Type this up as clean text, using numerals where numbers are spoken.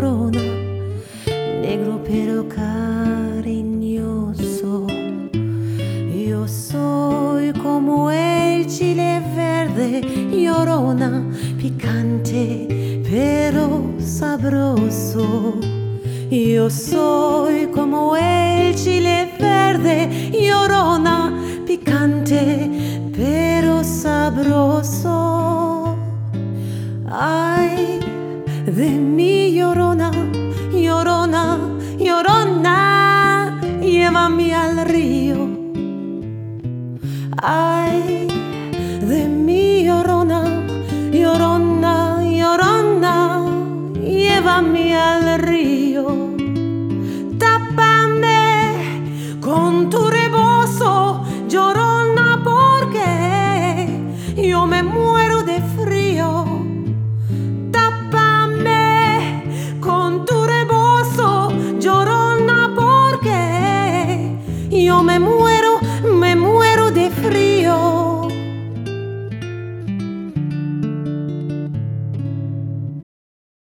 llorona, negro pero cariñoso. Yo soy como el chile verde, llorona, picante pero sabroso. Yo soy como el chile verde, llorona, picante pero sabroso. Ay, de mi llorona, llorona, llorona, llévame al río. Ay, de mi llorona, llorona, llorona, llévame al río.